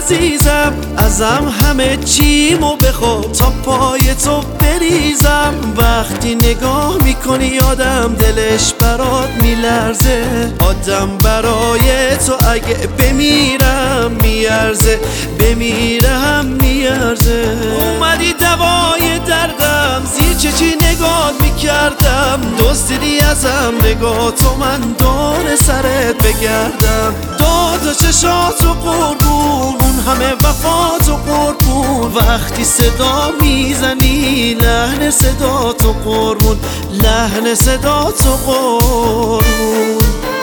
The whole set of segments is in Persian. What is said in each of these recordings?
عزیزم، ازم همه چیمو بخوا تا پای تو بریزم. وقتی نگاه میکنی آدم دلش برات میلرزه، آدم برای تو اگه بمیرم میارزه، بمیرم میارزه. اومدی دوای دردم، زیر چشی نگاه میکردم، دزدیدی ازم نگاه تو، من دور سرت بگردم. داد و چشاتو قربون، اون همه وفاتو قربون، وقتی صدا میزنی لحن صداتو قربون، لحن صداتو قربون.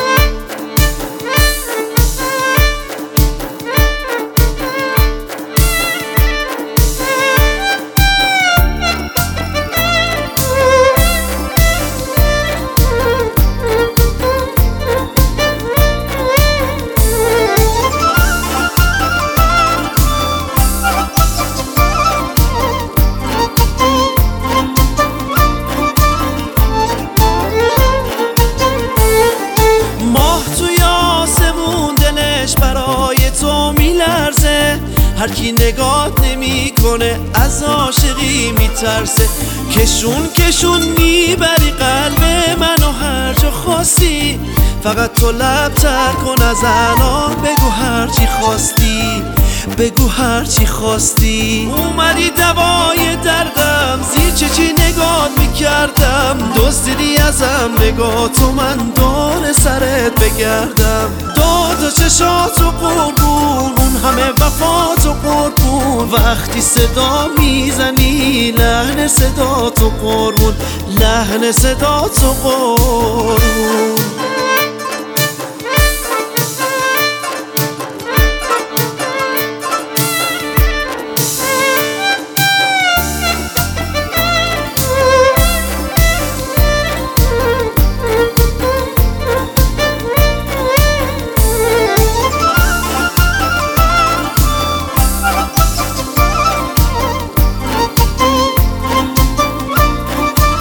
برای تو میلرزه، هر کی نگات نمیکنه از عاشقی میترسه. کشون کشون میبری قلب منو هر جا خواستی، فقط تو لب تر کن از الان، بگو هر چی خواستی، بگو هر چی خواستی. اومدی دوای دردم، زیر چشی نگات میکردم، دزدیدی ازم نگاه تو، من دور سرت بگردم. داد و چشاتو قربون، اون همه وفاتو قربون، وقتی صدا میزنی لحن صداتو قربون، لحن صداتو قربون.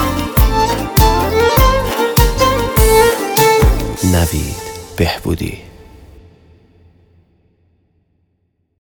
نوید بهبودی.